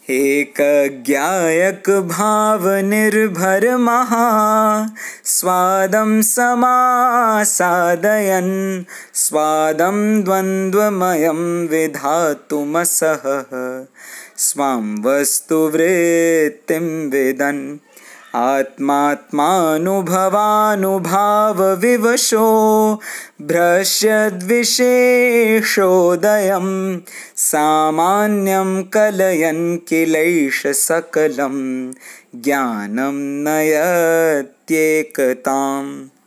एकज्ञायकभावनिर्भरमहा स्वादं समासादयन् स्वादं द्वन्द्वमयं विधातुमसहः स्वां वस्तुवृत्तिं विदन् आत्मात्मानुभवानुभावविवशो भ्रश्यद्विशेषोदयं सामान्यं कलयन् किलैष सकलं ज्ञानं नयत्येकताम्।